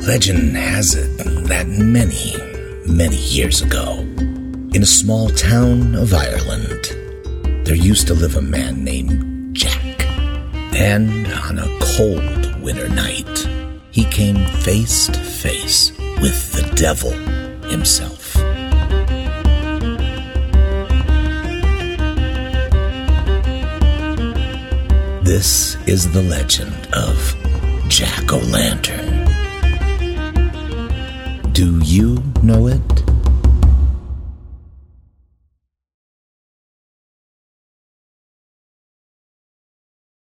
Legend has it that many, many years ago, in a small town of Ireland, there used to live a man named Jack. And on a cold winter night, he came face to face with the devil himself. This is the legend of Jack-O-Lantern. Do you know it?